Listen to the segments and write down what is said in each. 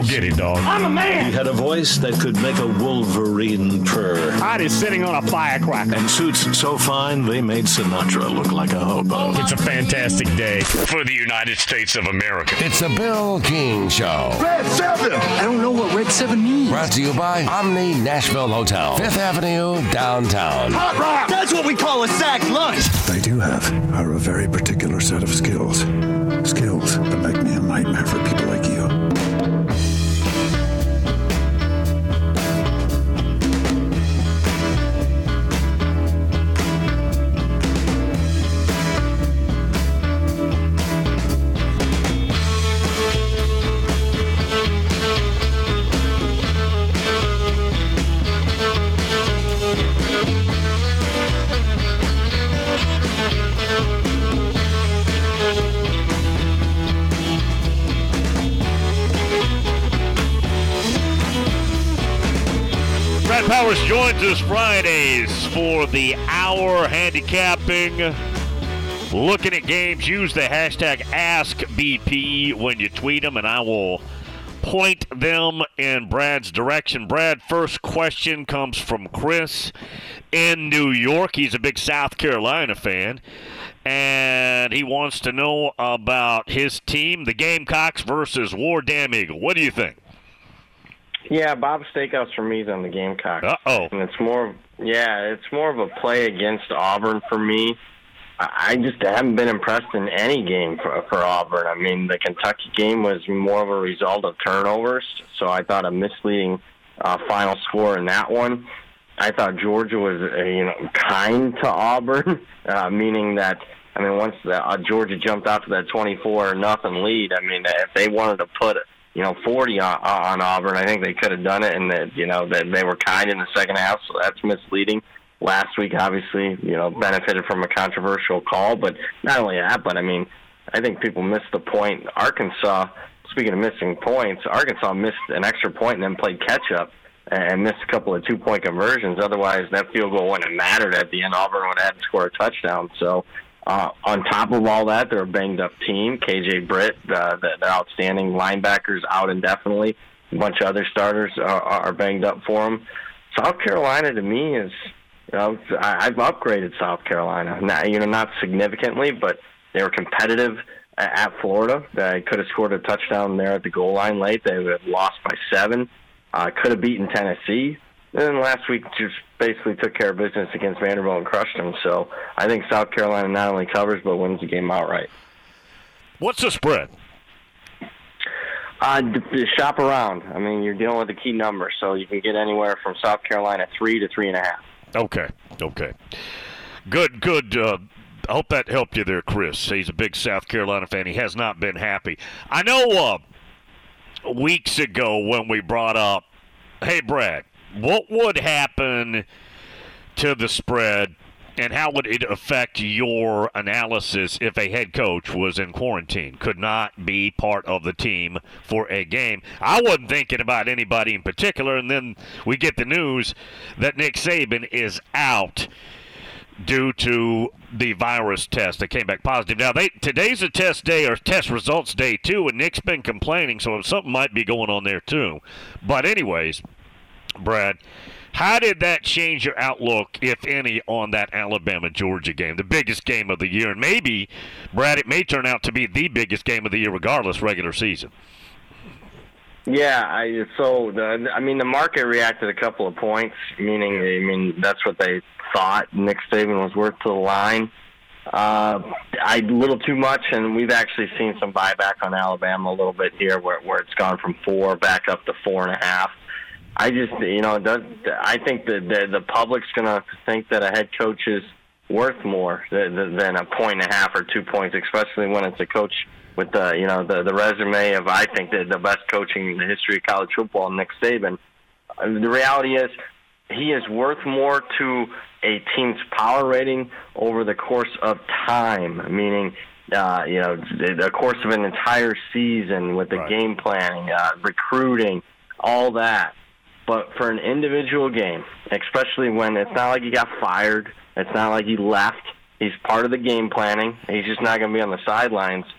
get it, dog. I'm a man. He had a voice that could make a wolverine purr. Heidi sitting on a firecracker. And suits so fine, they made Sinatra look like a hobo. It's a fantastic day for the United States of America. It's the Bill King Show. Red 7. I don't know what Red 7 means. Brought to you by Omni Nashville Hotel, 5th Avenue, downtown. Hot rock. That's what we call a sack lunch. I do have are a very particular set of skills. Skills that make me a nightmare for people like you. Brad Powers joins us Fridays for the hour handicapping. Looking at games, use the hashtag AskBP when you tweet them, and I will point them in Brad's direction. Brad, first question comes from Chris in New York. He's a big South Carolina fan, and he wants to know about his team, the Gamecocks versus War Damn Eagle. What do you think? Yeah, Bob Steakhouse for me is on the Gamecocks. Uh-oh. And it's more of a play against Auburn for me. I just haven't been impressed in any game for Auburn. I mean, the Kentucky game was more of a result of turnovers, so I thought a misleading final score in that one. I thought Georgia was, kind to Auburn, meaning that, once Georgia jumped out to that 24-0 lead, if they wanted to put 40 on Auburn, I think they could have done it, and that they were kind in the second half, so that's misleading. Last week, obviously, benefited from a controversial call, but not only that, but I think people missed the point. Arkansas, speaking of missing points, Arkansas missed an extra point and then played catch-up and missed a couple of two-point conversions. Otherwise, that field goal wouldn't have mattered at the end. Auburn would have had to score a touchdown. So, on top of all that, they're a banged-up team. KJ Britt, the outstanding linebackers, out indefinitely. A bunch of other starters are banged up for them. South Carolina, to me, is... I've upgraded South Carolina. Not significantly, but they were competitive at Florida. They could have scored a touchdown there at the goal line late. They would have lost by 7. Could have beaten Tennessee. And then last week just basically took care of business against Vanderbilt and crushed them. So I think South Carolina not only covers but wins the game outright. What's the spread? Shop around. You're dealing with a key number, so you can get anywhere from South Carolina 3 to 3.5. Okay. Good. I hope that helped you there, Chris. He's a big South Carolina fan. He has not been happy. I know weeks ago when we brought up, hey, Brad, what would happen to the spread and how would it affect your analysis if a head coach was in quarantine, could not be part of the team for a game? I wasn't thinking about anybody in particular, and then we get the news that Nick Saban is out due to the virus test that came back positive. Now, today's a test day or test results day, too, and Nick's been complaining, so something might be going on there, too. But anyways, Brad, how did that change your outlook, if any, on that Alabama-Georgia game, the biggest game of the year? And maybe, Brad, it may turn out to be the biggest game of the year regardless, regular season. Yeah, the market reacted a couple of points, meaning that's what they thought Nick Saban was worth to the line. A little too much, and we've actually seen some buyback on Alabama a little bit here where it's gone from 4 back up to 4.5. I just, I think that the public's going to think that a head coach is worth more than 1.5 or 2 points, especially when it's a coach with the resume of, I think, the best coaching in the history of college football, Nick Saban. The reality is he is worth more to a team's power rating over the course of time, meaning the course of an entire season with the game planning, recruiting, all that. But for an individual game, especially when it's not like he got fired, it's not like he left, he's part of the game planning, he's just not going to be on the sidelines.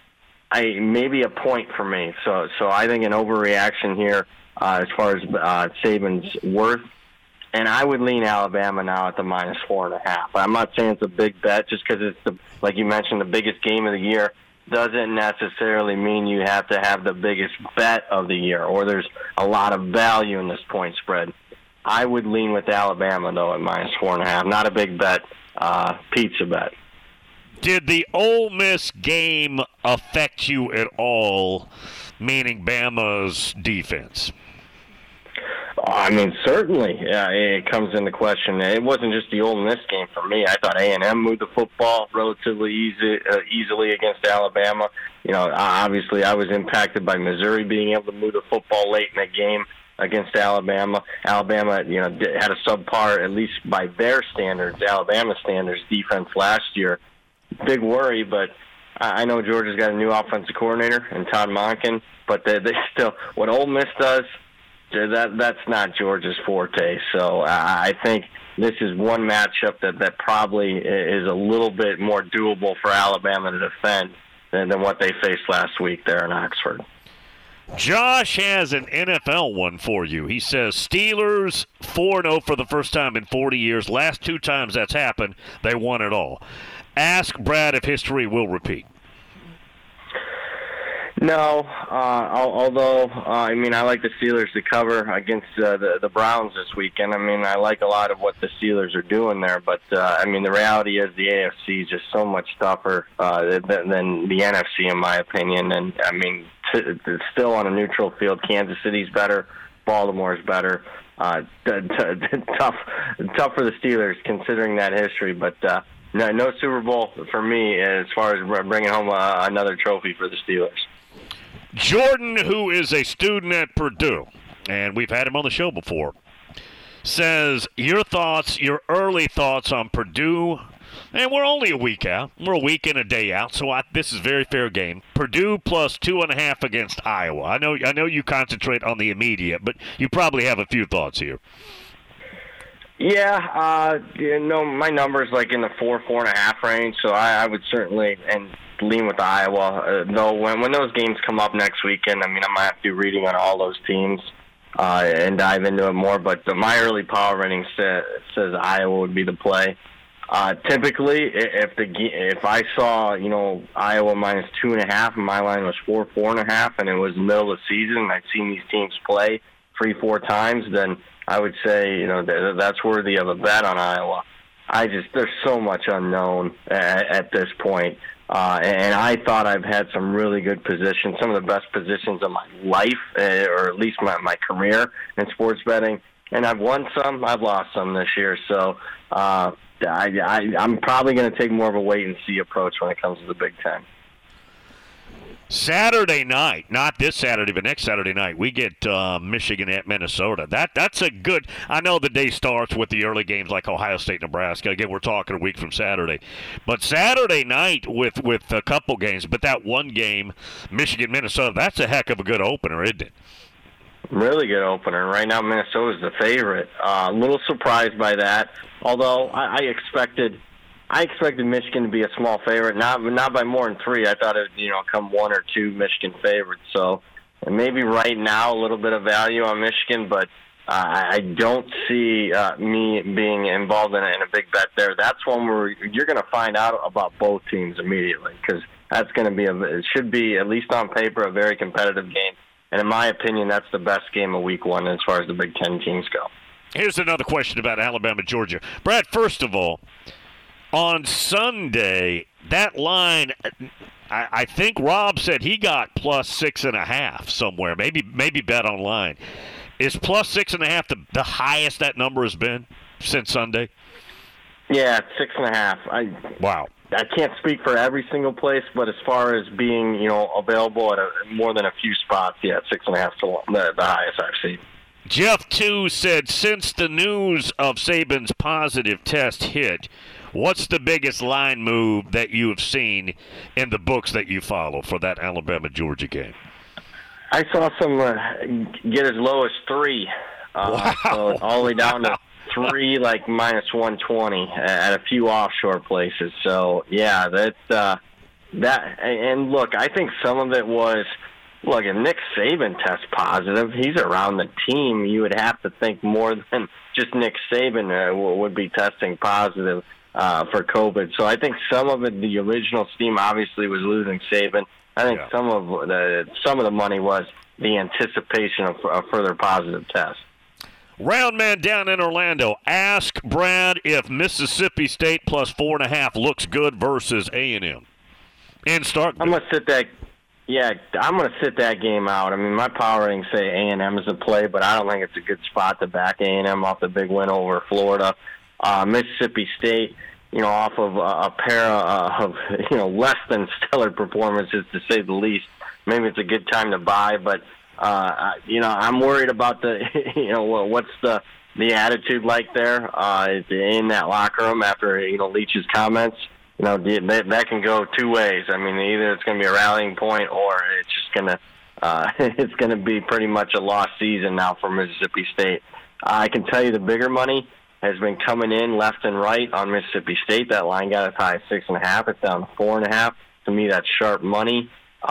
maybe a point for me. So I think an overreaction here as far as Saban's worth. And I would lean Alabama now at the -4.5. I'm not saying it's a big bet just because it's, like you mentioned, the biggest game of the year. Doesn't necessarily mean you have to have the biggest bet of the year or there's a lot of value in this point spread. I would lean with Alabama, though, at -4.5. Not a big bet, pizza bet. Did the Ole Miss game affect you at all, meaning Bama's defense? I mean, certainly, it comes into question. It wasn't just the Ole Miss game for me. I thought A&M moved the football relatively easily against Alabama. You know, obviously, I was impacted by Missouri being able to move the football late in the game against Alabama. Alabama, you know, had a subpar, at least by their standards, Alabama standards, defense last year. Big worry, but I know Georgia's got a new offensive coordinator in Todd Monken, but they still, what Ole Miss does, that's not Georgia's forte. So I think this is one matchup that probably is a little bit more doable for Alabama to defend than what they faced last week there in Oxford. Josh has an NFL one for you. He says Steelers 4-0 for the first time in 40 years. Last 2 times that's happened, they won it all. Ask Brad if history will repeat. No, although, I mean, I like the Steelers to cover against the Browns this weekend. I mean, I like a lot of what the Steelers are doing there, but, I mean, the reality is the AFC is just so much tougher than the NFC, in my opinion. And, I mean, it's still on a neutral field. Kansas City's better. Baltimore's better. Tough for the Steelers considering that history, but no Super Bowl for me as far as bringing home another trophy for the Steelers. Jordan, who is a student at Purdue, and we've had him on the show before, says your early thoughts on Purdue, and we're only a week out. We're a week and a day out, so this is a very fair game. Purdue plus 2.5 against Iowa. I know you concentrate on the immediate, but you probably have a few thoughts here. Yeah, my number's like in the 4.5 range, so I would certainly lean with Iowa. Though when those games come up next weekend, I mean, I might have to do reading on all those teams and dive into it more. But my early power rating says Iowa would be the play. Typically, if I saw Iowa -2.5 and my line was 4.5, and it was the middle of the season, and I'd seen these teams play 3-4 times, then I would say that's worthy of a bet on Iowa. There's so much unknown at this point. And I thought I've had some really good positions, some of the best positions of my life, or at least my career in sports betting. And I've won some, I've lost some this year. So I'm probably going to take more of a wait-and-see approach when it comes to the Big Ten. Saturday night, not this Saturday, but next Saturday night, we get Michigan at Minnesota. That's a good – I know the day starts with the early games like Ohio State, Nebraska. Again, we're talking a week from Saturday. But Saturday night with a couple games, but that one game, Michigan-Minnesota, that's a heck of a good opener, isn't it? Really good opener. Right now, Minnesota's the favorite. A little surprised by that, although I expected Michigan to be a small favorite, not by more than 3. I thought it would, come 1 or 2 Michigan favorites. So maybe right now a little bit of value on Michigan, but I don't see me being involved in a big bet there. That's one where you're going to find out about both teams immediately, because that's going to be it should be, at least on paper, a very competitive game. And in my opinion, that's the best game of Week 1 as far as the Big Ten teams go. Here's another question about Alabama, Georgia. Brad, first of all, on Sunday, that line, I think Rob said he got plus 6.5 somewhere, maybe bet online. Is plus 6.5 the highest that number has been since Sunday? Yeah, 6.5. Wow. I can't speak for every single place, but as far as being, available at more than a few spots, yeah, 6.5 to 1, the highest I've seen. Jeff, too, said since the news of Saban's positive test hit, what's the biggest line move that you have seen in the books that you follow for that Alabama-Georgia game? I saw some get as low as 3. Wow. So all the way down to 3, like minus 120 at a few offshore places. So, yeah, And look, I think some of it was, look, if Nick Saban tests positive, he's around the team. You would have to think more than just Nick Saban would be testing positive for COVID. So I think some of it, the original steam obviously was losing Saban. I think some of the money was the anticipation of further positive tests. Round man down in Orlando. Ask Brad if Mississippi State plus 4.5 looks good versus A&M. In Starkville. I'm going to sit that game out. I mean, my power ratings say A&M is a play, but I don't think it's a good spot to back A&M off the big win over Florida. Mississippi State, off of a pair of less than stellar performances, to say the least. Maybe it's a good time to buy, but I'm worried about what's the attitude like there in that locker room after Leach's comments. That can go two ways. I mean, either it's going to be a rallying point, or it's just going to be pretty much a lost season now for Mississippi State. I can tell you the bigger money has been coming in left and right on Mississippi State. That line got as high as 6.5. It's down to 4.5. To me, that's sharp money.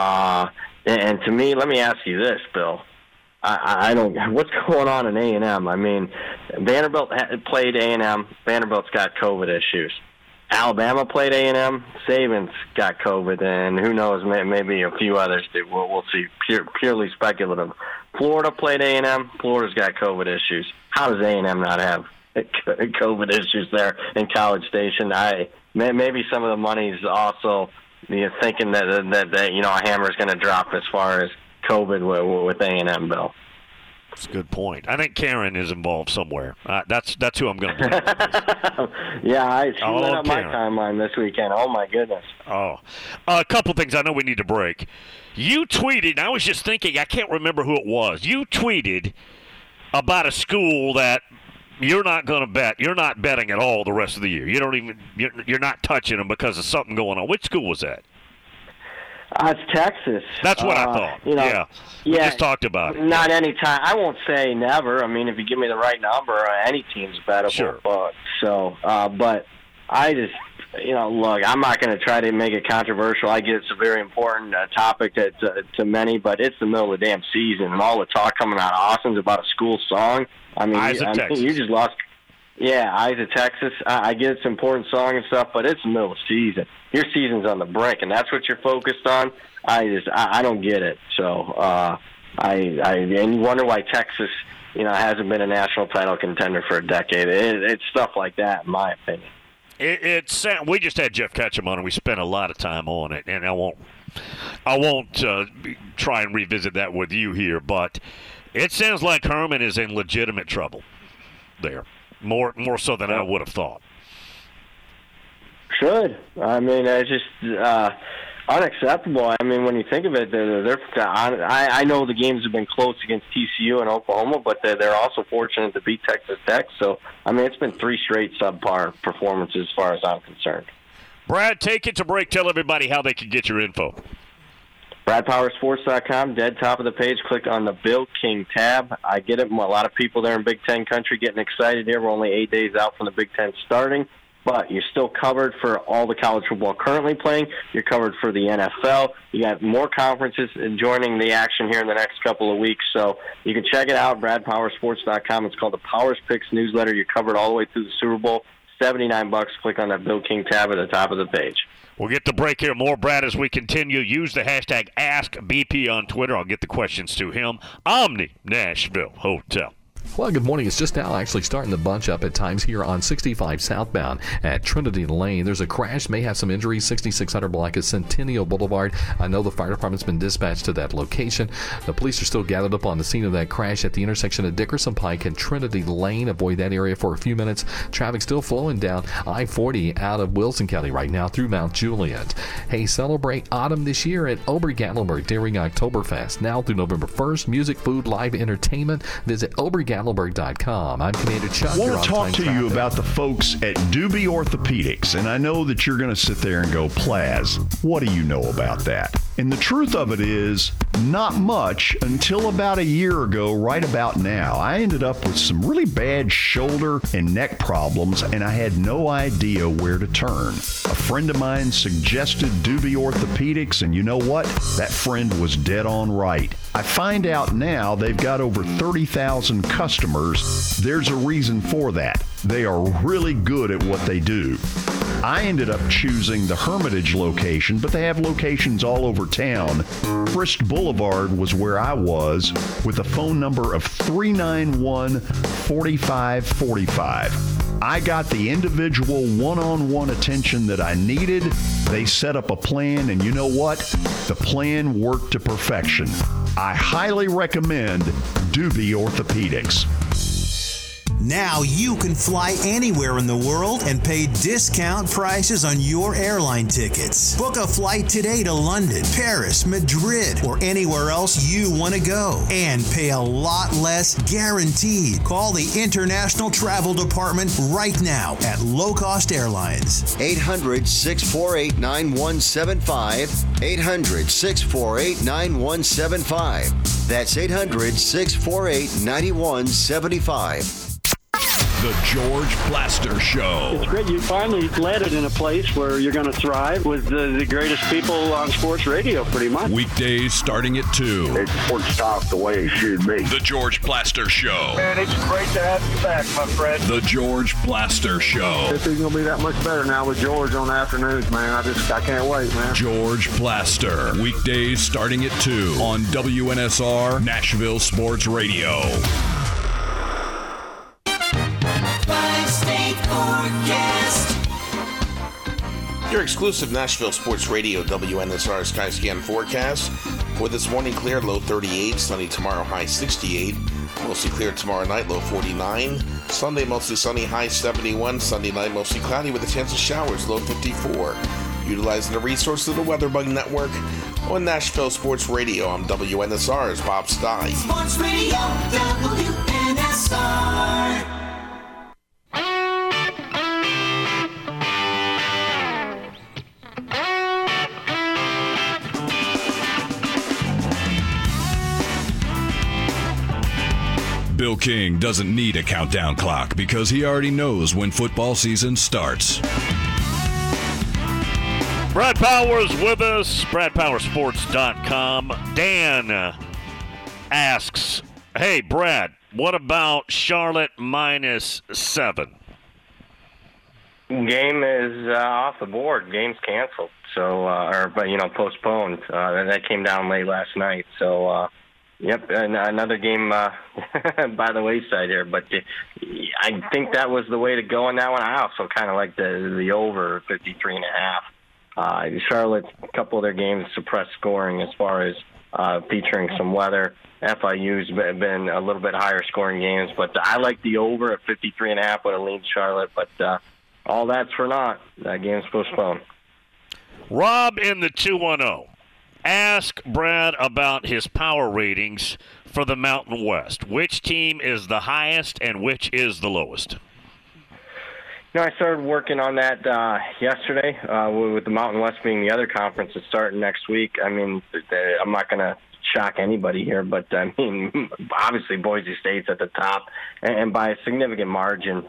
And to me, let me ask you this, Bill. I don't. What's going on in A&M? I mean, Vanderbilt played A&M. Vanderbilt's got COVID issues. Alabama played A&M. Saban's got COVID, and who knows, maybe a few others do. We'll see. Purely speculative. Florida played A&M. Florida's got COVID issues. How does A&M not have COVID issues there in College Station? Maybe some of the money's also thinking that a hammer's going to drop as far as COVID with A&M, Bill. That's a good point. I think Karen is involved somewhere. That's who I'm going to blame. Yeah, she went up my timeline this weekend. Oh, my goodness. Oh. A couple things. I know we need to break. You tweeted, and I was just thinking, I can't remember who it was. You tweeted about a school that you're not going to bet. You're not betting at all the rest of the year. You're not touching them because of something going on. Which school was that? It's Texas. That's what I thought. We just talked about it. Not any time. I won't say never. I mean, if you give me the right number, any team's bettable. Sure. But I just, look, I'm not going to try to make it controversial. I get it's a very important topic to many, but it's the middle of the damn season, and all the talk coming out of Austin's about a school song. I mean, you just lost. Yeah, Eyes of Texas. I get it's an important song and stuff, but it's the middle of the season. Your season's on the brink, and that's what you're focused on. I don't get it. So and you wonder why Texas, hasn't been a national title contender for a decade. It's stuff like that, in my opinion. We just had Jeff Ketchum on, and we spent a lot of time on it, and I won't try and revisit that with you here, but it sounds like Herman is in legitimate trouble there. More so than I would have thought. Should. I mean, it's just unacceptable. I mean, when you think of it, I know the games have been close against TCU and Oklahoma, but they're also fortunate to beat Texas Tech. So, I mean, it's been 3 straight subpar performances as far as I'm concerned. Brad, take it to break. Tell everybody how they can get your info. BradPowerSports.com, dead top of the page. Click on the Bill King tab. I get it. A lot of people there in Big Ten country getting excited here. We're only 8 days out from the Big Ten starting, but you're still covered for all the college football currently playing. You're covered for the NFL. You got more conferences joining the action here in the next couple of weeks, so you can check it out, BradPowerSports.com. It's called the Powers Picks newsletter. You're covered all the way through the Super Bowl. $79. Click on that Bill King tab at the top of the page. We'll get the break here. More Brad as we continue. Use the hashtag AskBP on Twitter. I'll get the questions to him. Omni Nashville Hotel. Well, good morning. It's just now actually starting to bunch up at times here on 65 southbound at Trinity Lane. There's a crash, may have some injuries, 6600 block of Centennial Boulevard. I know the fire department's been dispatched to that location. The police are still gathered up on the scene of that crash at the intersection of Dickerson Pike and Trinity Lane. Avoid that area for a few minutes. Traffic still flowing down I-40 out of Wilson County right now through Mount Juliet. Hey, celebrate autumn this year at Ober-Gatlinburg during Oktoberfest. Now through November 1st, music, food, live entertainment. Visit Ober-Gatlinburg.com. I'm Commander Chuck. I want to talk to you about the folks at Doobie Orthopedics, and I know that you're going to sit there and go, Plaz, what do you know about that? And the truth of it is, Not much until about a year ago, right about now. I ended up with some really bad shoulder and neck problems, and I had no idea where to turn. A friend of mine suggested Doobie Orthopedics, and you know what? That friend was dead on right. I find out now they've got over 30,000 customers. There's a reason for that. They are really good at what they do. I ended up choosing the Hermitage location, but they have locations all over town. Frist Boulevard was where I was, with a phone number of 391-4545. I got the individual one-on-one attention that I needed. They set up a plan, and you know what? The plan worked to perfection. I highly recommend Doobie Orthopedics. Now you can fly anywhere in the world and pay discount prices on your airline tickets. Book a flight today to London, Paris, Madrid, or anywhere else you want to go and pay a lot less guaranteed. Call the International Travel Department right now at Low Cost Airlines. 800-648-9175. 800-648-9175. That's 800-648-9175. The George Blaster Show. It's great. You finally landed in a place where you're going to thrive with the greatest people on sports radio, pretty much. Weekdays starting at 2. It's sports talk the way it should be. The George Blaster Show. Man, it's great to have you back, my friend. The George Blaster Show. This is going to be that much better now with George on the afternoons, man. I can't wait, man. George Blaster. Weekdays starting at 2 on WNSR Nashville Sports Radio. Your exclusive Nashville Sports Radio WNSR Skyscan forecast. For this morning, clear, low 38. Sunny tomorrow, high 68. Mostly clear tomorrow night, low 49. Sunday, mostly sunny, high 71. Sunday night, mostly cloudy with a chance of showers, low 54. Utilizing the resources of the WeatherBug Network on Nashville Sports Radio. I'm WNSR's Bob Stein. Sports Radio, WNSR. Bill King doesn't need a countdown clock because he already knows when football season starts. Brad Powers with us, BradPowersports.com. Dan asks, hey, Brad, what about Charlotte -7? Game is off the board. Game's canceled. So, postponed. That came down late last night. So, yep, another game by the wayside here. But I think that was the way to go on that one. I also kind of like the over 53.5. Charlotte, a couple of their games suppressed scoring as far as featuring some weather. FIU's been a little bit higher scoring games, but I like the over at 53.5 when it leads Charlotte. But all that's for naught. That game's postponed. Rob in the 210. Ask Brad about his power ratings for the Mountain West. Which team is the highest and which is the lowest? I started working on that yesterday with the Mountain West being the other conference that's starting next week. I mean, I'm not going to shock anybody here, but, I mean, obviously Boise State's at the top, and by a significant margin.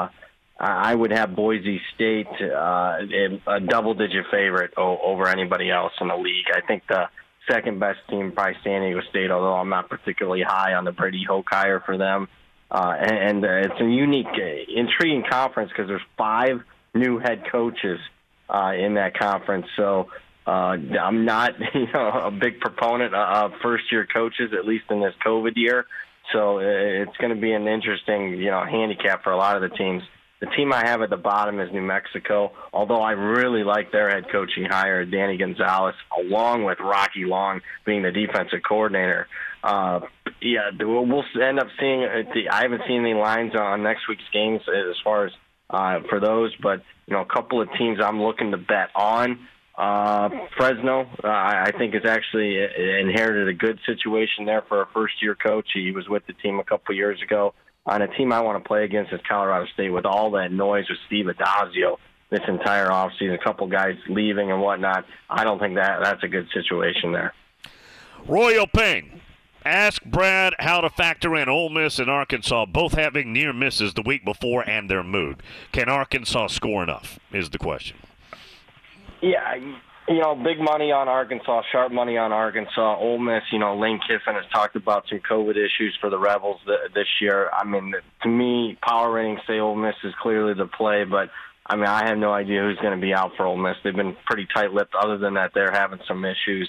I would have Boise State a double-digit favorite over anybody else in the league. I think the second-best team, probably San Diego State, although I'm not particularly high on the Brady Hoke hire for them. And it's a unique, intriguing conference because there's 5 new head coaches in that conference. So I'm not, a big proponent of first-year coaches, at least in this COVID year. So it's going to be an interesting, handicap for a lot of the teams. The team I have at the bottom is New Mexico, although I really like their head coaching hire, Danny Gonzalez, along with Rocky Long being the defensive coordinator. We'll end up seeing I haven't seen any lines on next week's games as far as for those, but a couple of teams I'm looking to bet on. Fresno, I think, has actually inherited a good situation there for a first-year coach. He was with the team a couple years ago. On a team I want to play against is Colorado State, with all that noise with Steve Adazio this entire offseason, a couple guys leaving and whatnot. I don't think that's a good situation there. Royal Payne, ask Brad how to factor in Ole Miss and Arkansas both having near misses the week before and their mood. Can Arkansas score enough is the question. Yeah, big money on Arkansas, sharp money on Arkansas. Ole Miss, Lane Kiffin has talked about some COVID issues for the Rebels this year. I mean, to me, power ratings say Ole Miss is clearly the play, but, I have no idea who's going to be out for Ole Miss. They've been pretty tight-lipped. Other than that, they're having some issues.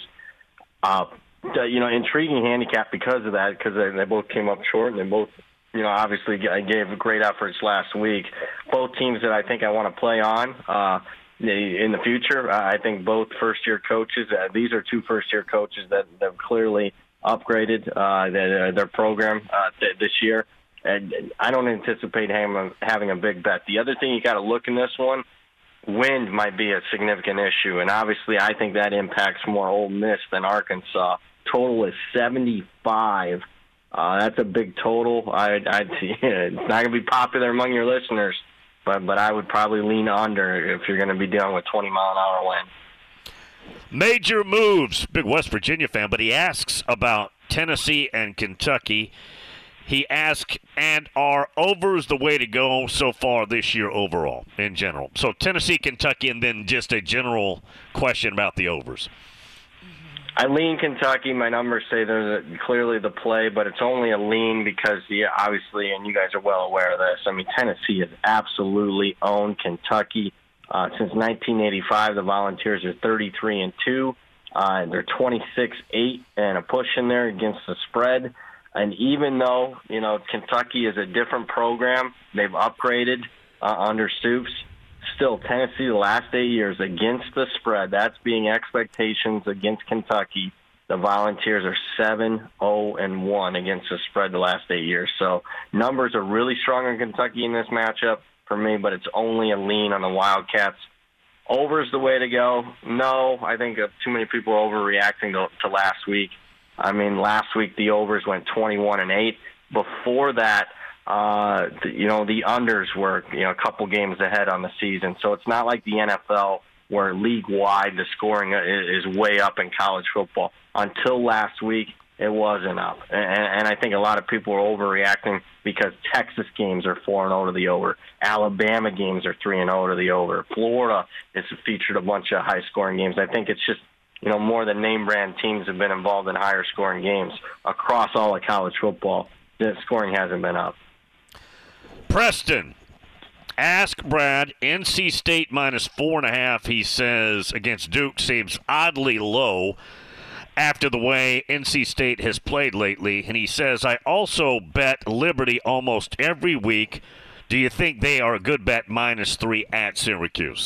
Intriguing handicap because of that, because they both came up short, and they both, obviously gave great efforts last week. Both teams that I think I want to play on in the future. I think both first-year coaches, these are two first-year coaches that have clearly upgraded their program this year. And I don't anticipate having a big bet. The other thing you got to look in this one, wind might be a significant issue, and obviously I think that impacts more Ole Miss than Arkansas. Total is 75. That's a big total. It's not going to be popular among your listeners, but I would probably lean under if you're going to be dealing with 20-mile-an-hour wind. Major moves. Big West Virginia fan, but he asks about Tennessee and Kentucky. He asks, and are overs the way to go so far this year overall, in general? So Tennessee, Kentucky, and then just a general question about the overs. I lean Kentucky. My numbers say they're clearly the play, but it's only a lean because, obviously, and you guys are well aware of this, Tennessee has absolutely owned Kentucky. Since 1985, the Volunteers are 33-2. They're 26-8 and a push in there against the spread. And even though, Kentucky is a different program, they've upgraded under Stoops, still Tennessee the last 8 years against the spread, that's being expectations against Kentucky. The Volunteers are 7-0-1 against the spread the last 8 years. So numbers are really strong in Kentucky in this matchup for me, but it's only a lean on the Wildcats. Over's the way to go. No, I think too many people are overreacting to last week. Last week the overs went 21-8. Before that, the unders were a couple games ahead on the season. So it's not like the NFL where league-wide the scoring is way up in college football. Until last week, it wasn't up. And I think a lot of people are overreacting because Texas games are 4-0 to the over. Alabama games are 3-0 to the over. Florida has featured a bunch of high-scoring games. I think it's just more than name-brand teams have been involved in higher-scoring games across all of college football. The scoring hasn't been up. Preston, ask Brad, NC State minus 4.5, he says, against Duke seems oddly low after the way NC State has played lately. And he says, I also bet Liberty almost every week. Do you think they are a good bet minus 3 at Syracuse?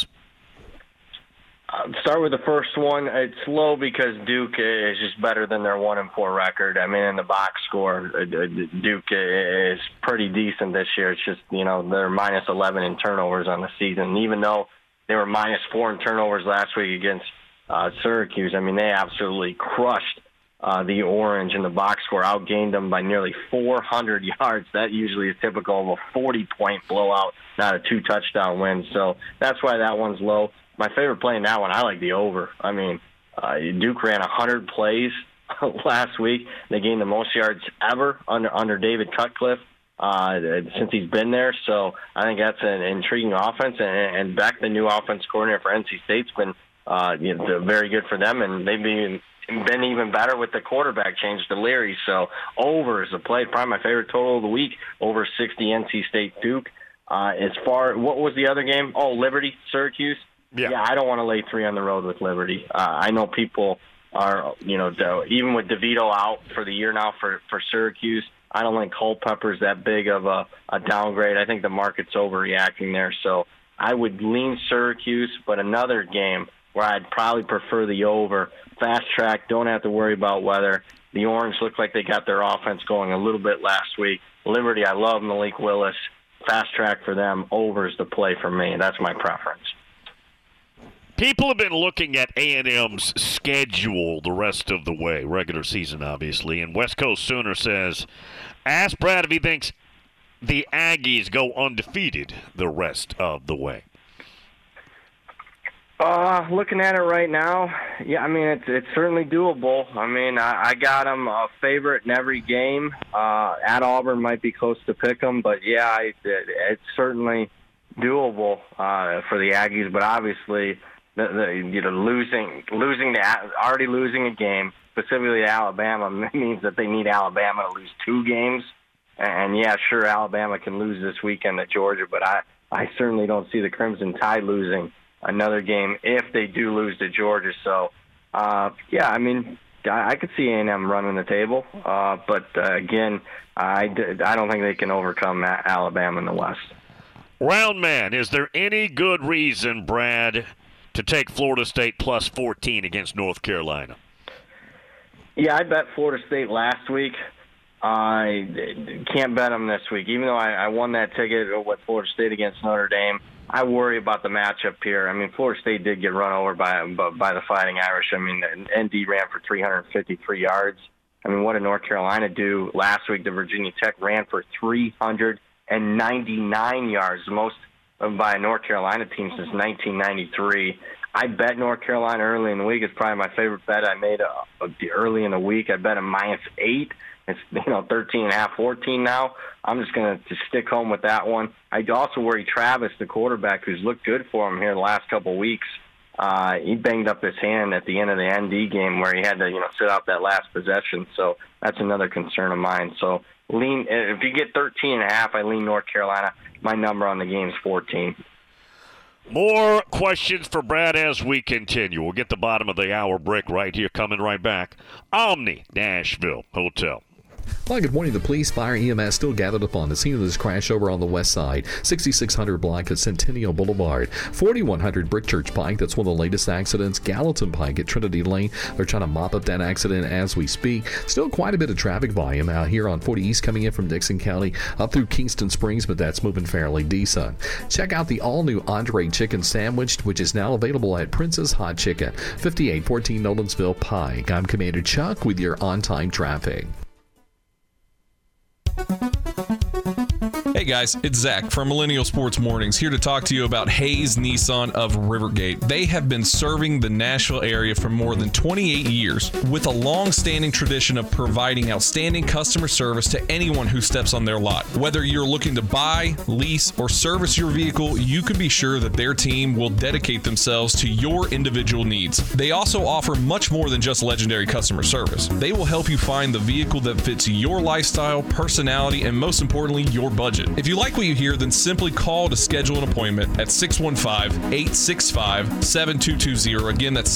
Start with the first one. It's low because Duke is just better than their 1-4 record. In the box score, Duke is pretty decent this year. It's just, they're minus 11 in turnovers on the season. Even though they were minus 4 in turnovers last week against Syracuse, they absolutely crushed the Orange in the box score, outgained them by nearly 400 yards. That usually is typical of a 40-point blowout, not a 2-touchdown win. So that's why that one's low. My favorite play in that one, I like the over. Duke ran 100 plays last week. They gained the most yards ever under David Cutcliffe since he's been there. So I think that's an intriguing offense. And Beck, the new offense coordinator for NC State's been very good for them, and they've been even better with the quarterback change to Leary. So over is a play. Probably my favorite total of the week, over 60 NC State Duke. What was the other game? Oh, Liberty, Syracuse. Yeah, I don't want to lay 3 on the road with Liberty. I know people are, even with DeVito out for the year now for Syracuse, I don't think Culpepper's that big of a downgrade. I think the market's overreacting there. So I would lean Syracuse, but another game where I'd probably prefer the over. Fast track, don't have to worry about weather. The Orange looked like they got their offense going a little bit last week. Liberty, I love Malik Willis. Fast track for them. Over's the play for me. That's my preference. People have been looking at A&M's schedule the rest of the way, regular season obviously, and West Coast Sooner says, ask Brad if he thinks the Aggies go undefeated the rest of the way. Looking at it right now, yeah, I mean, it's certainly doable. I mean, I got them a favorite in every game. At Auburn might be close to pick 'em, but yeah, it's certainly doable for the Aggies. But obviously, already losing a game, specifically to Alabama, means that they need Alabama to lose 2 games. And yeah, sure, Alabama can lose this weekend at Georgia, but I certainly don't see the Crimson Tide losing another game if they do lose to Georgia. So, yeah, I mean, I could see A&M running the table. But, again, I don't think they can overcome Alabama in the West. Round man, is there any good reason, Brad, to take Florida State plus 14 against North Carolina? Yeah, I bet Florida State last week. I can't bet them this week. Even though I won that ticket with Florida State against Notre Dame, I worry about the matchup here. I mean, Florida State did get run over by the Fighting Irish. I mean, ND ran for 353 yards. I mean, what did North Carolina do last week? The Virginia Tech ran for 399 yards, the most by a North Carolina team since 1993. I bet North Carolina early in the week. It's probably my favorite bet I made early in the week. I bet them -8. It's 13.5, 14 now. I'm just going to stick home with that one. I also worry Travis, the quarterback, who's looked good for him here the last couple of weeks. He banged up his hand at the end of the ND game where he had to sit out that last possession. So that's another concern of mine. So if you get 13.5, I lean North Carolina. My number on the game is 14. More questions for Brad as we continue. We'll get the bottom of the hour break right here, coming right back. Omni Nashville Hotel. Well, good morning. The police, fire, EMS still gathered upon the scene of this crash over on the west side. 6600 block of Centennial Boulevard. 4100 Brickchurch Pike. That's one of the latest accidents. Gallatin Pike at Trinity Lane. They're trying to mop up that accident as we speak. Still quite a bit of traffic volume out here on 40 East coming in from Dixon County up through Kingston Springs, but that's moving fairly decent. Check out the all-new Andre Chicken Sandwich, which is now available at Prince's Hot Chicken. 5814 Nolensville Pike. I'm Commander Chuck with your on-time traffic. Hey guys, it's Zach from Millennial Sports Mornings here to talk to you about Hayes Nissan of Rivergate. They have been serving the Nashville area for more than 28 years with a long-standing tradition of providing outstanding customer service to anyone who steps on their lot. Whether you're looking to buy, lease, or service your vehicle, you can be sure that their team will dedicate themselves to your individual needs. They also offer much more than just legendary customer service. They will help you find the vehicle that fits your lifestyle, personality, and most importantly, your budget. If you like what you hear, then simply call to schedule an appointment at 615-865-7220. Again, that's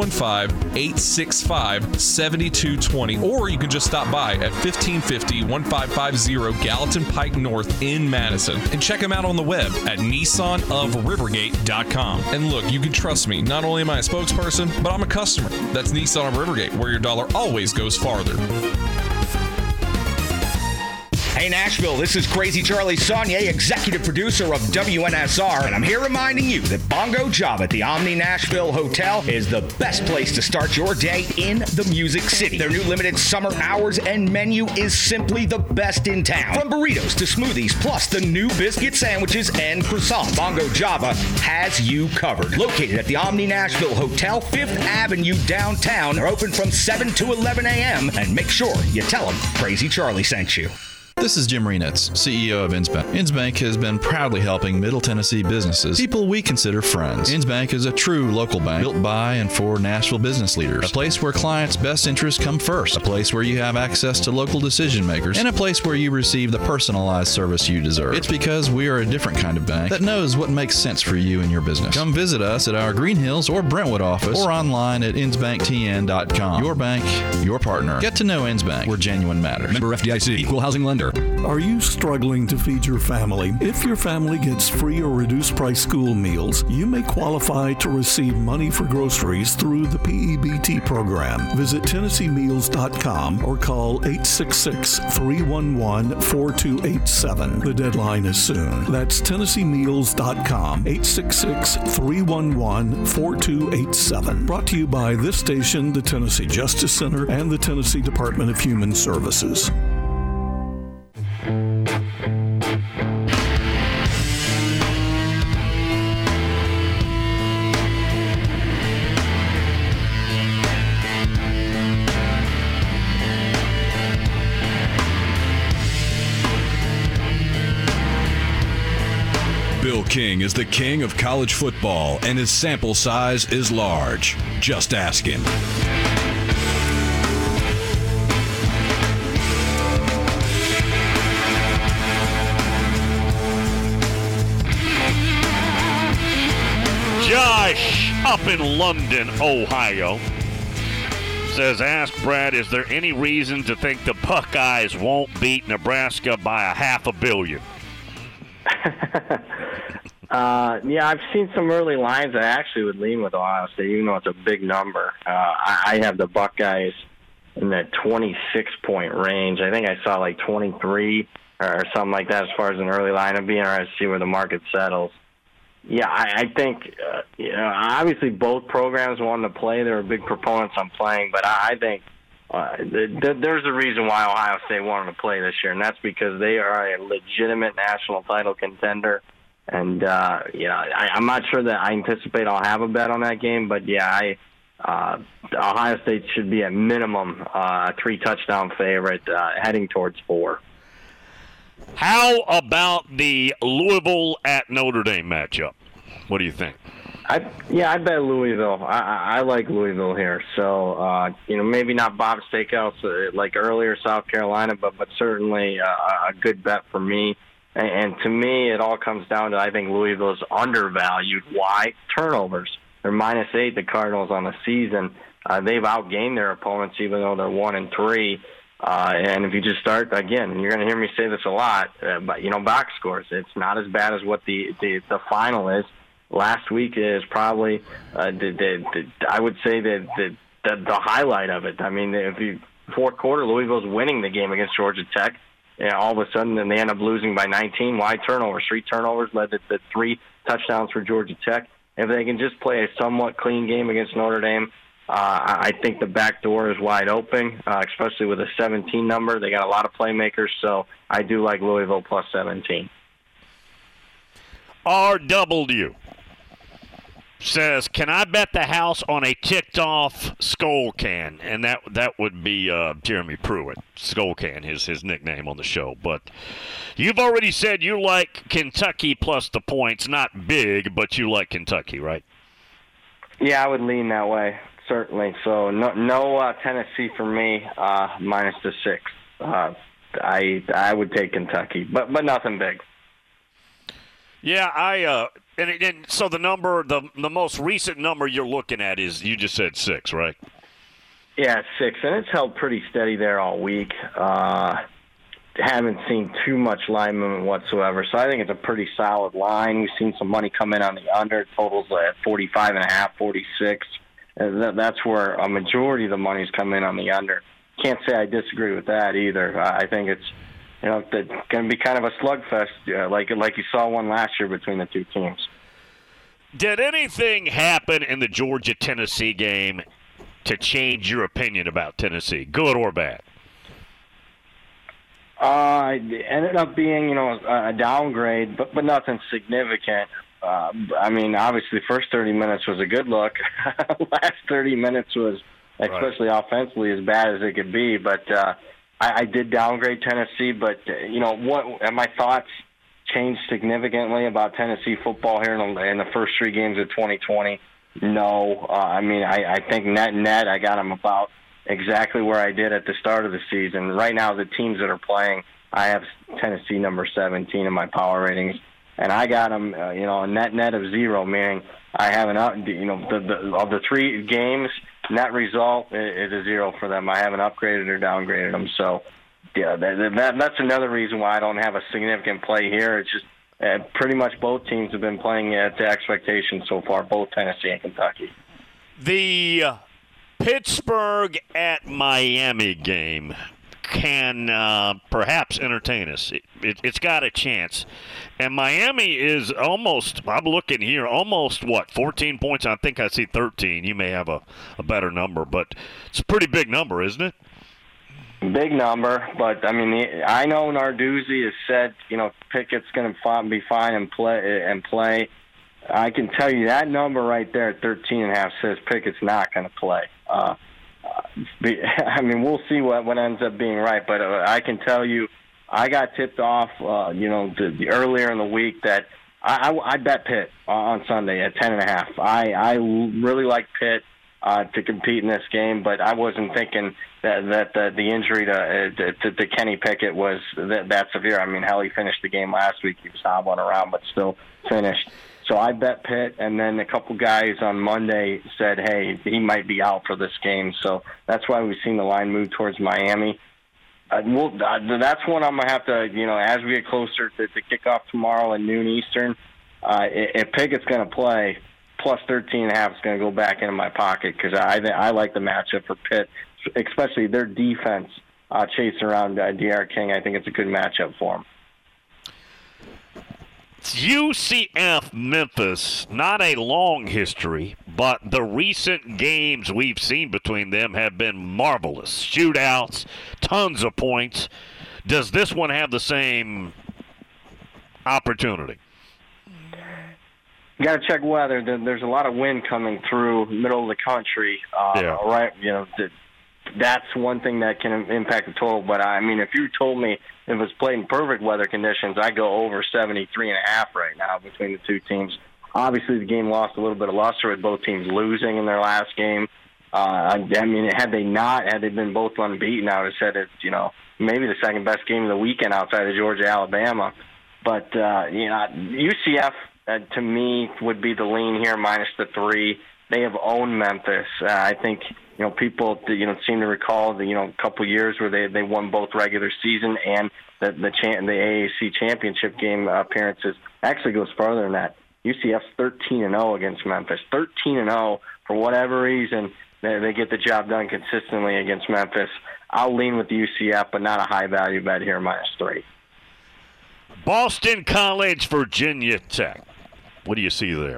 615-865-7220. Or you can just stop by at 1550-1550 Gallatin Pike North in Madison and check them out on the web at nissanofrivergate.com. And look, you can trust me. Not only am I a spokesperson, but I'm a customer. That's Nissan of Rivergate, where your dollar always goes farther. Hey Nashville, this is Crazy Charlie Saunier, executive producer of WNSR, and I'm here reminding you that Bongo Job at the Omni Nashville Hotel is the best place to start your day in the Music City. Their new limited summer hours and menu is simply the best in town. From burritos to smoothies, plus the new biscuit sandwiches and croissants, Bongo Java has you covered. Located at the Omni Nashville Hotel, 5th Avenue downtown. They're open from 7 to 11 a.m. and make sure you tell them Crazy Charlie sent you. This is Jim Renitz, CEO of Innsbank. Innsbank has been proudly helping Middle Tennessee businesses, people we consider friends. Innsbank is a true local bank built by and for Nashville business leaders. A place where clients' best interests come first. A place where you have access to local decision makers. And a place where you receive the personalized service you deserve. It's because we are a different kind of bank that knows what makes sense for you and your business. Come visit us at our Green Hills or Brentwood office or online at innsbanktn.com. Your bank, your partner. Get to know Innsbank, where genuine matters. Member FDIC, equal housing lender. Are you struggling to feed your family? If your family gets free or reduced price school meals, you may qualify to receive money for groceries through the PEBT program. Visit TennesseeMeals.com or call 866-311-4287. The deadline is soon. That's TennesseeMeals.com, 866-311-4287. Brought to you by this station, the Tennessee Justice Center, and the Tennessee Department of Human Services. Bill King is the king of college football, and his sample size is large. Just ask him. Josh up in London, Ohio, says, ask Brad, is there any reason to think the Buckeyes won't beat Nebraska by $500 million? Yeah, I've seen some early lines that actually would lean with Ohio State, even though it's a big number. I have the Buckeyes in that 26-point range. I think I saw like 23 or something like that as far as an early line. I'd be interested to see where the market settles. Yeah, I think, obviously both programs wanted to play. They were big proponents on playing, but I think there's a reason why Ohio State wanted to play this year, and that's because they are a legitimate national title contender. And, I'm not sure that I anticipate I'll have a bet on that game, but, Ohio State should be at minimum a 3-touchdown favorite heading towards 4. How about the Louisville at Notre Dame matchup? What do you think? I bet Louisville. I like Louisville here. So, maybe not Bob Steakhouse like earlier South Carolina, but certainly a good bet for me. And to me, it all comes down to I think Louisville is undervalued. Why? Turnovers. They're -8, the Cardinals, on the season. They've outgained their opponents, even though they're 1-3. And if you just start, again, you're going to hear me say this a lot, but, box scores, it's not as bad as what the final is. Last week is probably, I would say, the highlight of it. I mean, fourth quarter, Louisville's winning the game against Georgia Tech. All of a sudden, then they end up losing by 19. Why turnovers? 3 turnovers led to 3 touchdowns for Georgia Tech. If they can just play a somewhat clean game against Notre Dame, I think the back door is wide open, especially with a 17 number. They got a lot of playmakers, so I do like Louisville plus 17. RW says, can I bet the house on a ticked-off Skull Can? And that would be Jeremy Pruitt. Skull Can is his nickname on the show. But you've already said you like Kentucky plus the points. Not big, but you like Kentucky, right? Yeah, I would lean that way. Certainly. So no Tennessee for me, minus the 6. I would take Kentucky, but nothing big. Yeah, and so the number, the most recent number you're looking at is, you just said 6, right? Yeah, 6, and it's held pretty steady there all week. Haven't seen too much line movement whatsoever, so I think it's a pretty solid line. We've seen some money come in on the under, totals at 45.5, 46. That's where a majority of the money's come in on the under. Can't say I disagree with that either. I think it's going to be kind of a slugfest, like you saw one last year between the two teams. Did anything happen in the Georgia-Tennessee game to change your opinion about Tennessee, good or bad? It ended up being, a downgrade, but nothing significant. Obviously, the first 30 minutes was a good look. Last 30 minutes was, especially offensively, as bad as it could be. But I did downgrade Tennessee. But, what have my thoughts changed significantly about Tennessee football here in the first 3 games of 2020? No. I think net, I got them about exactly where I did at the start of the season. Right now, the teams that are playing, I have Tennessee number 17 in my power ratings. And I got them, a net of 0, meaning I have of the 3 games, net result is a 0 for them. I haven't upgraded or downgraded them. So, yeah, that's another reason why I don't have a significant play here. It's just pretty much both teams have been playing at the expectations so far, both Tennessee and Kentucky. The Pittsburgh at Miami game can perhaps entertain us. It's got a chance. And Miami is almost, I'm looking here, almost, 14 points? I think I see 13. You may have a better number, but it's a pretty big number, isn't it? Big number, but, I know Narduzzi has said, Pickett's going to be fine and play. I can tell you that number right there at 13.5 says Pickett's not going to play. We'll see what ends up being right, but I can tell you I got tipped off, earlier in the week that I bet Pitt on Sunday at 10.5. I really like Pitt to compete in this game, but I wasn't thinking that the injury to Kenny Pickett was that severe. I mean, hell, he finished the game last week. He was hobbling around, but still finished. So I bet Pitt, and then a couple guys on Monday said, hey, he might be out for this game. So that's why we've seen the line move towards Miami. That's one I'm going to have to, as we get closer to kickoff tomorrow at noon Eastern, if Pickett's going to play, plus 13.5 is going to go back into my pocket because I like the matchup for Pitt, especially their defense chasing around D.R. King. I think it's a good matchup for them. UCF Memphis, not a long history, but the recent games we've seen between them have been marvelous. Shootouts, tons of points. Does this one have the same opportunity? You got to check weather. There's a lot of wind coming through middle of the country. Right? That's one thing that can impact the total. But I mean, if you told me if it was played in perfect weather conditions, I'd go over 73.5 right now between the two teams. Obviously, the game lost a little bit of luster with both teams losing in their last game. I mean, had they been both unbeaten, I would have said it's maybe the second best game of the weekend outside of Georgia, Alabama. But UCF to me would be the lean here minus the 3. They have owned Memphis. I think people seem to recall a couple years where they won both regular season and the AAC championship game appearances. Actually goes farther than that. UCF's 13-0 against Memphis. 13-0 for whatever reason they get the job done consistently against Memphis. I'll lean with the UCF, but not a high value bet here minus 3. Boston College, Virginia Tech. What do you see there?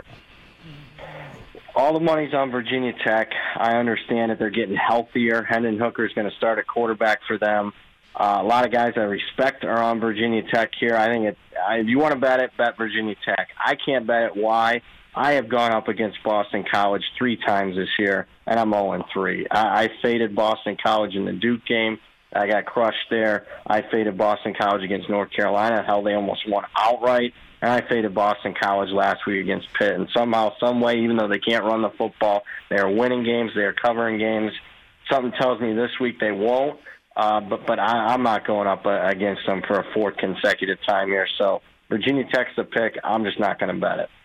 All the money's on Virginia Tech. I understand that they're getting healthier. Hendon Hooker is going to start a quarterback for them. A lot of guys I respect are on Virginia Tech here. I think if you want to bet it, bet Virginia Tech. I can't bet it. Why? I have gone up against Boston College 3 times this year, and I'm 0-3. I faded Boston College in the Duke game. I got crushed there. I faded Boston College against North Carolina. Hell, they almost won outright. And I faded Boston College last week against Pitt. And somehow, some way, even though they can't run the football, they are winning games, they are covering games. Something tells me this week they won't. But I'm not going up against them for a 4th consecutive time here. So Virginia Tech's the pick. I'm just not going to bet it.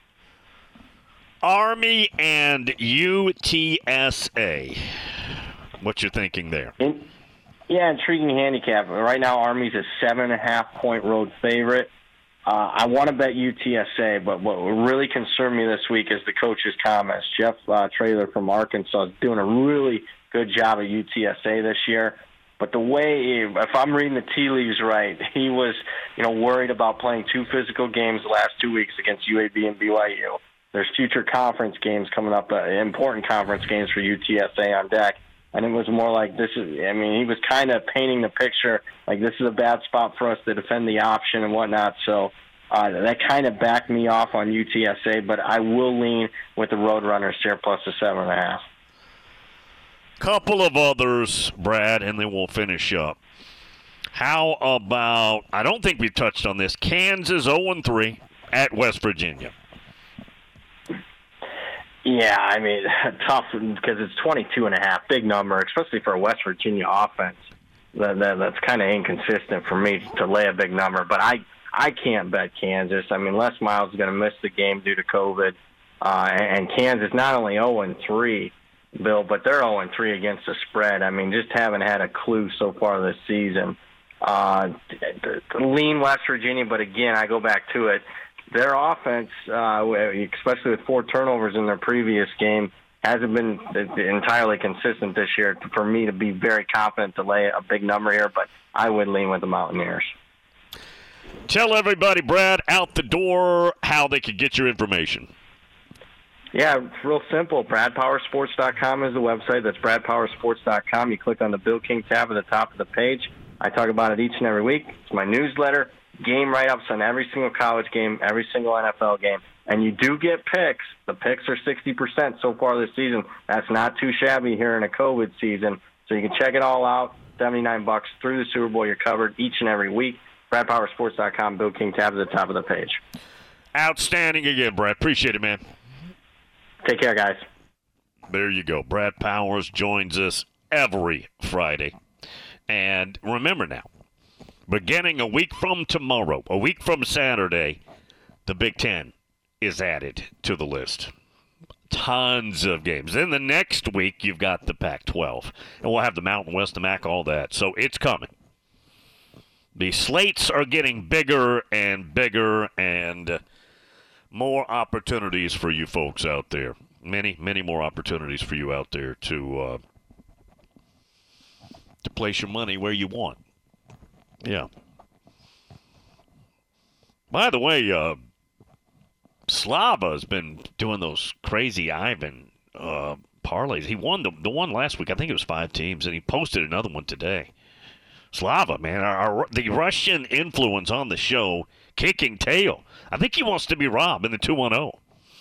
Army and UTSA. What you thinking there? Intriguing handicap. Right now, Army's a 7.5-point road favorite. I want to bet UTSA, but what really concerned me this week is the coach's comments. Jeff Traylor from Arkansas is doing a really good job at UTSA this year. But the way, if I'm reading the tea leaves right, he was, worried about playing 2 physical games the last 2 weeks against UAB and BYU. There's future conference games coming up, important conference games for UTSA on deck. And it was more like he was kind of painting the picture like this is a bad spot for us to defend the option and whatnot. So that kind of backed me off on UTSA, but I will lean with the Roadrunners here plus the 7.5. Couple of others, Brad, and then we'll finish up. How about, I don't think we touched on this, Kansas 0-3 at West Virginia. Yeah, I mean, tough because it's 22.5, big number, especially for a West Virginia offense. That's kind of inconsistent for me to lay a big number, but I can't bet Kansas. I mean, Les Miles is going to miss the game due to COVID, and Kansas not only 0-3, Bill, but they're 0-3 against the spread. I mean, just haven't had a clue so far this season. Lean West Virginia, but again, I go back to it. Their offense, especially with 4 turnovers in their previous game, hasn't been entirely consistent this year for me to be very confident to lay a big number here, but I would lean with the Mountaineers. Tell everybody, Brad, out the door, how they could get your information. Yeah, it's real simple. BradPowerSports.com is the website. That's BradPowerSports.com. You click on the Bill King tab at the top of the page. I talk about it each and every week. It's my newsletter. Game write-ups on every single college game, every single NFL game. And you do get picks. The picks are 60% so far this season. That's not too shabby here in a COVID season. So you can check it all out. $79 through the Super Bowl. You're covered each and every week. BradPowerSports.com, Bill King tab at the top of the page. Outstanding again, Brad. Appreciate it, man. Take care, guys. There you go. Brad Powers joins us every Friday. And remember now, beginning a week from tomorrow, a week from Saturday, the Big Ten is added to the list. Tons of games. Then the next week, you've got the Pac-12. And we'll have the Mountain West, the MAC, all that. So it's coming. The slates are getting bigger and bigger, and more opportunities for you folks out there. Many, many more opportunities for you out there to place your money where you want. Yeah. By the way, Slava's been doing those crazy Ivan parlays. He won the one last week. I think it was 5 teams, and he posted another one today. Slava, man, the Russian influence on the show, kicking tail. I think he wants to be Rob in the 2-1-0.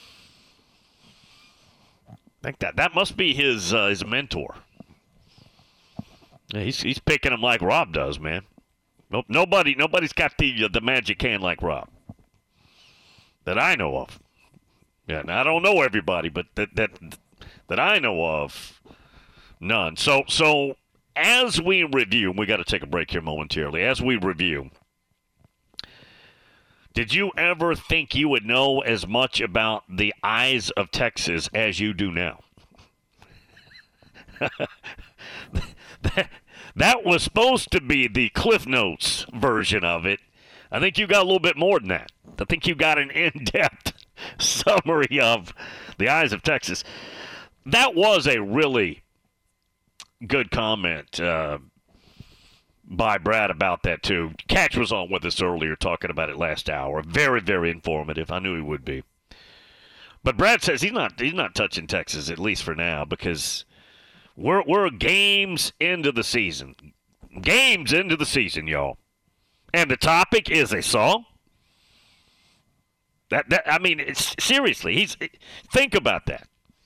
I think that must be his mentor. Yeah, he's picking him like Rob does, man. Nope, nobody's got the magic hand like Rob that I know of. Yeah, now I don't know everybody, but that I know of, none. So as we review, we got to take a break here momentarily. As we review, did you ever think you would know as much about the Eyes of Texas as you do now? That was supposed to be the Cliff Notes version of it. I think you got a little bit more than that. I think you got an in-depth summary of the Eyes of Texas. That was a really good comment by Brad about that, too. Catch was on with us earlier talking about it last hour. Very, very informative. I knew he would be. But Brad says he's not touching Texas, at least for now, because we're games into the season. Games into the season, y'all. And the topic is a song? Seriously, think about that.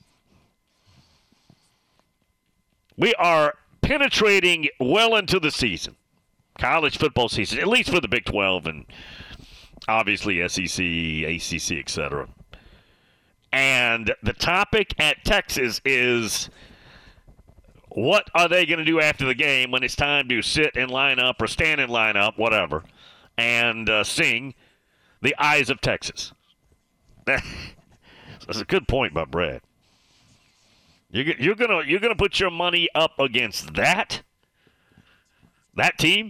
We are penetrating well into the season, college football season, at least for the Big 12 and obviously SEC, ACC, etc. And the topic at Texas is, what are they going to do after the game when it's time to sit and line up or stand in line up, whatever, and sing the Eyes of Texas? That's a good point by Brad. You're gonna put your money up against that team,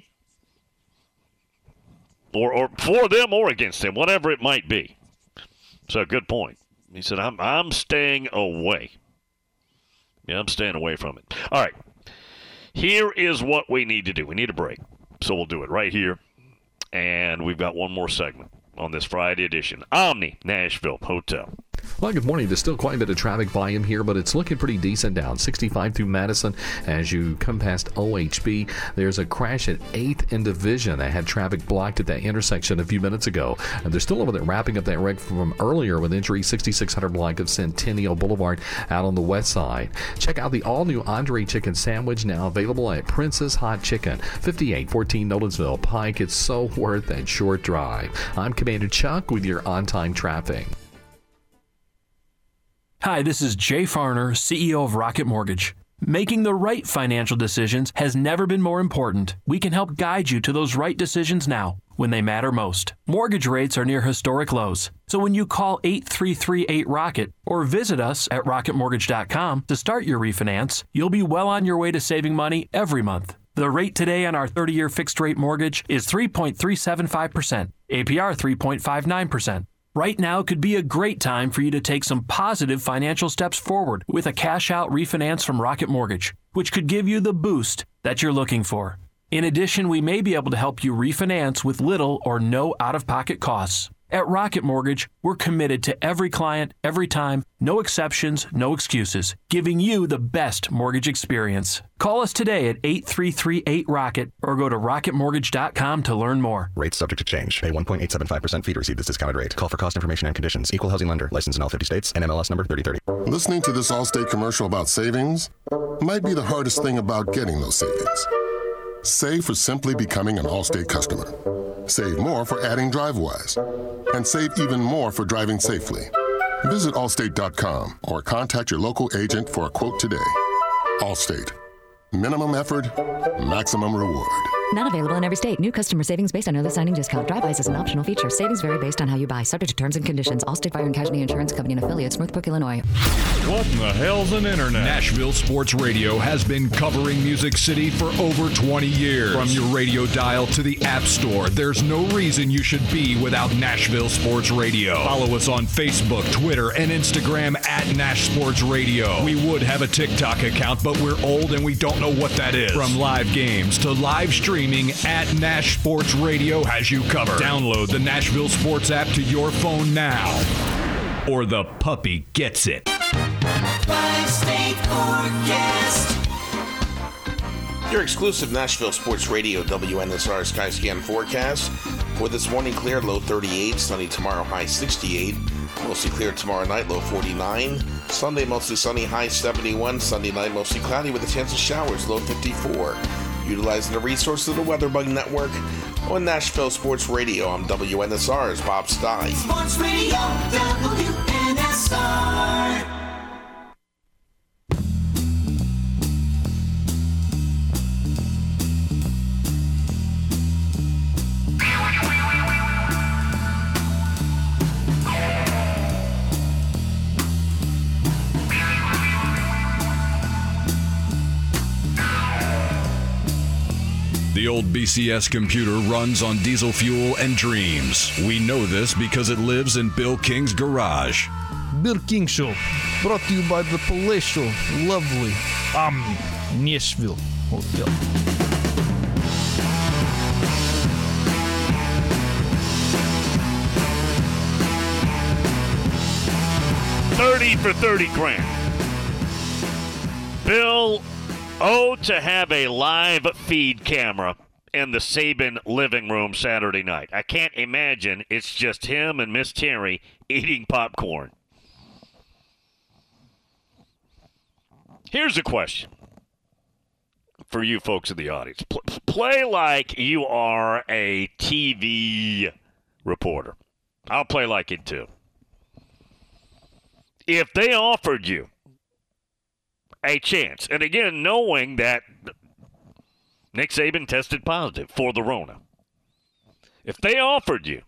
or for them or against them, whatever it might be. So good point. He said, I'm staying away. Yeah, I'm staying away from it. All right. Here is what we need to do. We need a break. So we'll do it right here. And we've got one more segment on this Friday edition. Omni Nashville Hotel. Well, good morning. There's still quite a bit of traffic volume here, but it's looking pretty decent down 65 through Madison. As you come past OHB, there's a crash at 8th and Division. I had traffic blocked at that intersection a few minutes ago. And they're still over there wrapping up that wreck from earlier with injury 6600 block of Centennial Boulevard out on the west side. Check out the all-new Andre Chicken Sandwich, now available at Prince's Hot Chicken, 5814 Nolensville Pike. It's so worth that short drive. I'm Commander Chuck with your on-time traffic. Hi, this is Jay Farner, CEO of Rocket Mortgage. Making the right financial decisions has never been more important. We can help guide you to those right decisions now, when they matter most. Mortgage rates are near historic lows. So when you call 8338-ROCKET or visit us at rocketmortgage.com to start your refinance, you'll be well on your way to saving money every month. The rate today on our 30-year fixed-rate mortgage is 3.375%, APR 3.59%. Right now could be a great time for you to take some positive financial steps forward with a cash-out refinance from Rocket Mortgage, which could give you the boost that you're looking for. In addition, we may be able to help you refinance with little or no out-of-pocket costs. At Rocket Mortgage, we're committed to every client, every time, no exceptions, no excuses, giving you the best mortgage experience. Call us today at 8338-ROCKET or go to rocketmortgage.com to learn more. Rates subject to change. Pay 1.875% fee to receive this discounted rate. Call for cost information and conditions. Equal housing lender. Licensed in all 50 states. NMLS number 3030. Listening to this Allstate commercial about savings might be the hardest thing about getting those savings. Save for simply becoming an Allstate customer. Save more for adding DriveWise. And save even more for driving safely. Visit Allstate.com or contact your local agent for a quote today. Allstate. Minimum effort, maximum reward. Not available in every state. New customer savings based on early signing discount. DriveWise is an optional feature. Savings vary based on how you buy. Subject to terms and conditions. Allstate Fire and Casualty Insurance Company and affiliates. Northbrook, Illinois. What in the hell's an internet? Nashville Sports Radio has been covering Music City for over 20 years. From your radio dial to the App Store, there's no reason you should be without Nashville Sports Radio. Follow us on Facebook, Twitter, and Instagram at Nash Sports Radio. We would have a TikTok account, but we're old and we don't know what that is. From live games to live streaming, at Nash Sports Radio has you covered. Download the Nashville Sports app to your phone now, or the puppy gets it. Five-state forecast. Your exclusive Nashville Sports Radio WNSR Skyscan forecast. For this morning, clear, low 38. Sunny tomorrow, high 68. Mostly clear tomorrow night, low 49. Sunday, mostly sunny, high 71. Sunday night, mostly cloudy with a chance of showers, low 54. Utilizing the resources of the WeatherBug Network on Nashville Sports Radio. I'm WNSR's Bob Stein. Sports Radio, WNSR. The old BCS computer runs on diesel fuel and dreams. We know this because it lives in Bill King's garage. Bill King Show, brought to you by the palatial, lovely Nashville Hotel. $30 for 30 grand. Bill, to have a live feed camera in the Saban living room Saturday night. I can't imagine it's just him and Miss Terry eating popcorn. Here's a question for you folks in the audience. Play like you are a TV reporter. I'll play like it too. If they offered you a chance, and again, knowing that Nick Saban tested positive for the Rona, if they offered you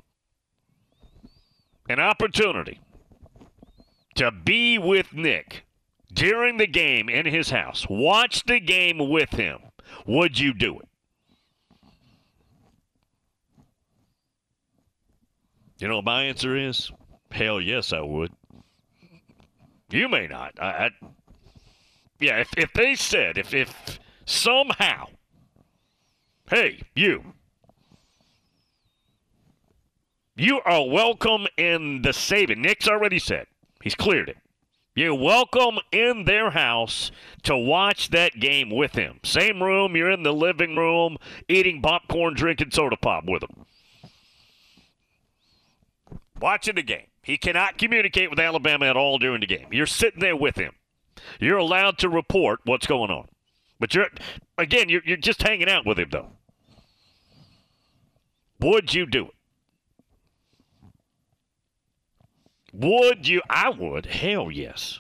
an opportunity to be with Nick during the game in his house, watch the game with him, would you do it? You know what my answer is? Hell yes, I would. You may not. Yeah, if they said, if somehow, hey, you are welcome in the Saban. Nick's already said. He's cleared it. You're welcome in their house to watch that game with him. Same room, you're in the living room, eating popcorn, drinking soda pop with him. Watching the game. He cannot communicate with Alabama at all during the game. You're sitting there with him. You're allowed to report what's going on. But you're just hanging out with him, though. Would you do it? Would you? I would. Hell yes.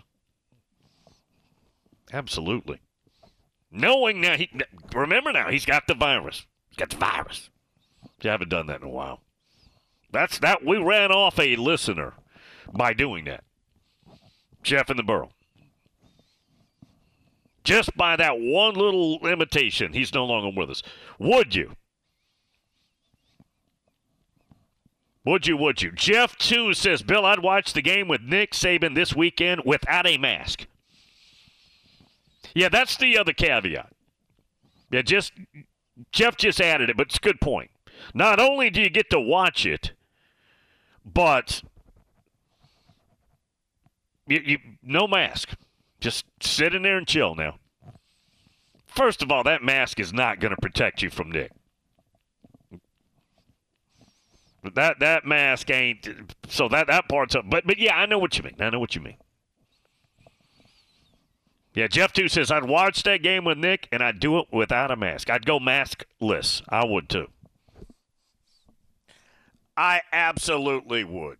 Absolutely. Knowing now, remember now, he's got the virus. He's got the virus. You haven't done that in a while. We ran off a listener by doing that. Jeff in the Borough. Just by that one little imitation, he's no longer with us. Would you? Would you? Jeff, too, says, Bill, I'd watch the game with Nick Saban this weekend without a mask. Yeah, that's the other caveat. Yeah, Jeff just added it, but it's a good point. Not only do you get to watch it, but you no mask. Just sit in there and chill now. First of all, that mask is not going to protect you from Nick. That mask ain't, so that part's up. But yeah, I know what you mean. Yeah, Jeff too says, I'd watch that game with Nick and I'd do it without a mask. I'd go maskless. I would too. I absolutely would.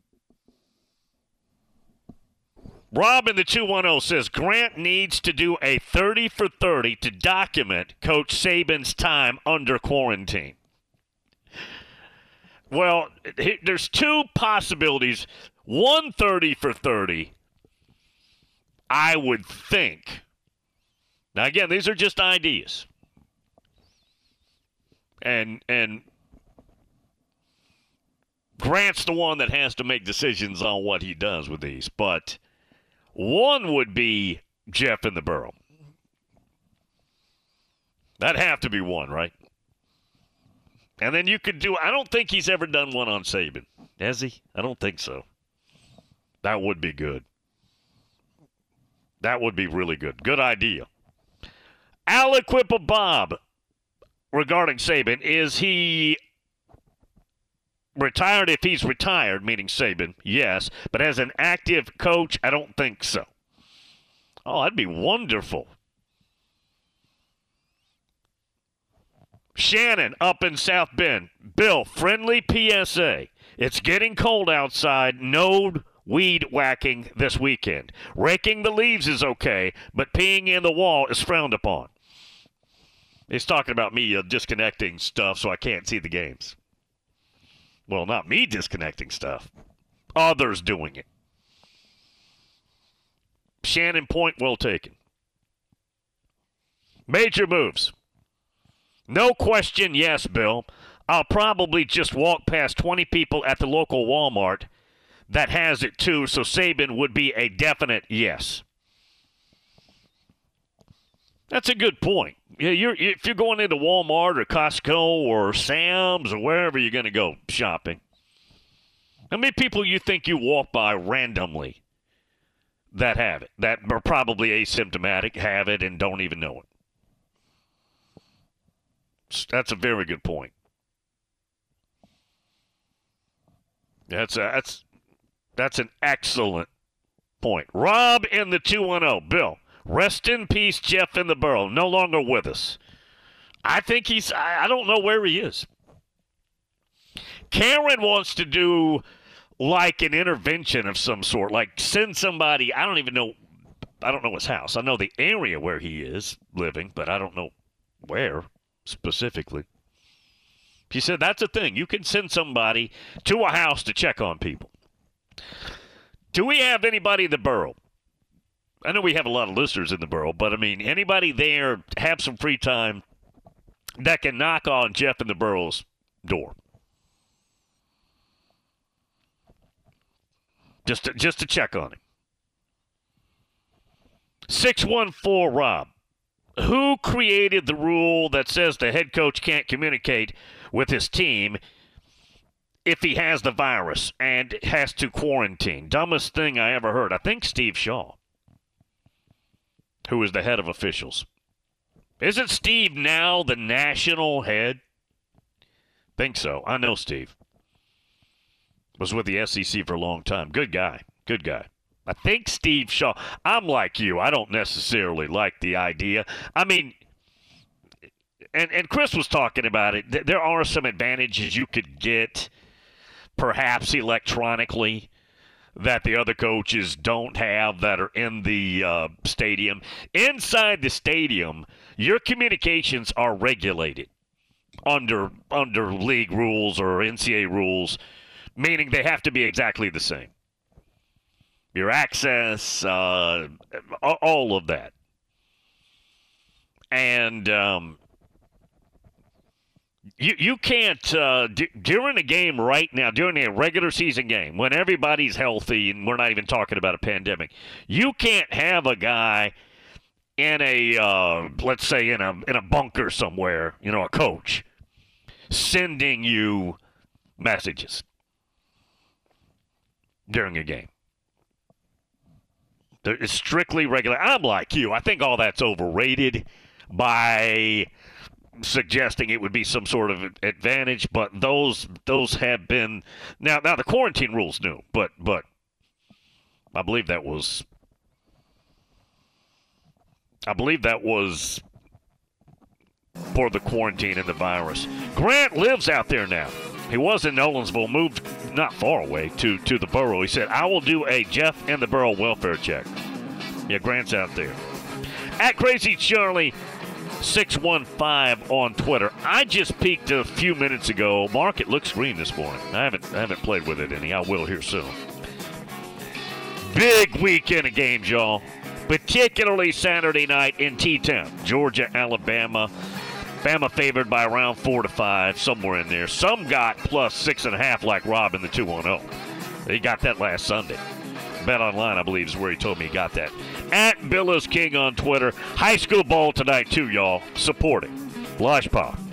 Rob in the 210 says Grant needs to do a 30 for 30 to document Coach Saban's time under quarantine. Well, there's two possibilities. 130 for 30, I would think. Now, again, these are just ideas. And Grant's the one that has to make decisions on what he does with these. But one would be Jeff in the Burrow. That'd have to be one, right? And then you could do – I don't think he's ever done one on Saban. Has he? I don't think so. That would be good. That would be really good. Good idea. Aliquippa Bob regarding Saban, is he retired if he's retired, meaning Saban? Yes. But as an active coach, I don't think so. Oh, that'd be wonderful. Shannon up in South Bend. Bill, friendly PSA. It's getting cold outside. No weed whacking this weekend. Raking the leaves is okay, but peeing in the wall is frowned upon. He's talking about me disconnecting stuff so I can't see the games. Well, not me disconnecting stuff. Others doing it. Shannon, point well taken. Major moves. No question, yes, Bill. I'll probably just walk past 20 people at the local Walmart that has it too, so Saban would be a definite yes. That's a good point. If you're going into Walmart or Costco or Sam's or wherever you're going to go shopping, how many people you think you walk by randomly that have it, that are probably asymptomatic, have it, and don't even know it? That's a very good point. That's an excellent point. Rob in the 210. Bill, rest in peace, Jeff in the Burrow. No longer with us. I think I don't know where he is. Karen wants to do like an intervention of some sort, like send somebody. I don't know his house. I know the area where he is living, but I don't know where specifically. She said that's a thing. You can send somebody to a house to check on people. Do we have anybody in the Burrow? I know we have a lot of listeners in the Burrow, but I mean, anybody there have some free time that can knock on Jeff in the Burrow's door? Just to check on him. 614 Rob. Who created the rule that says the head coach can't communicate with his team if he has the virus and has to quarantine? Dumbest thing I ever heard. I think Steve Shaw, who is the head of officials. Isn't Steve now the national head? Think so. I know Steve. Was with the SEC for a long time. Good guy. Good guy. I think Steve Shaw. I'm like you. I don't necessarily like the idea. I mean, and Chris was talking about it. There are some advantages you could get, perhaps electronically, that the other coaches don't have that are in the stadium. Inside the stadium, your communications are regulated under league rules or NCAA rules, meaning they have to be exactly the same. Your access, all of that. And you can't, during a game right now, during a regular season game, when everybody's healthy and we're not even talking about a pandemic, you can't have a guy in a, let's say in a bunker somewhere, a coach, sending you messages during a game. It's strictly regular. I'm like you. I think all that's overrated by suggesting it would be some sort of advantage, but those have been now the quarantine rules new, but I believe that was for the quarantine and the virus. Grant lives out there now. He was in Nolensville, moved not far away to the borough. He said, I will do a Jeff and the Borough welfare check. Yeah, Grant's out there. At Crazy Charlie 615 on Twitter. I just peeked a few minutes ago. Market looks green this morning. I haven't played with it any. I will here soon. Big weekend of games, y'all. Particularly Saturday night in T10. Georgia, Alabama. Bama favored by around 4 to 5, somewhere in there. Some got plus 6.5 like Rob in the 2-1-0. He got that last Sunday. Bet Online, I believe, is where he told me he got that. At Bill is King on Twitter. High school ball tonight, too, y'all. Supporting Lodge Pop.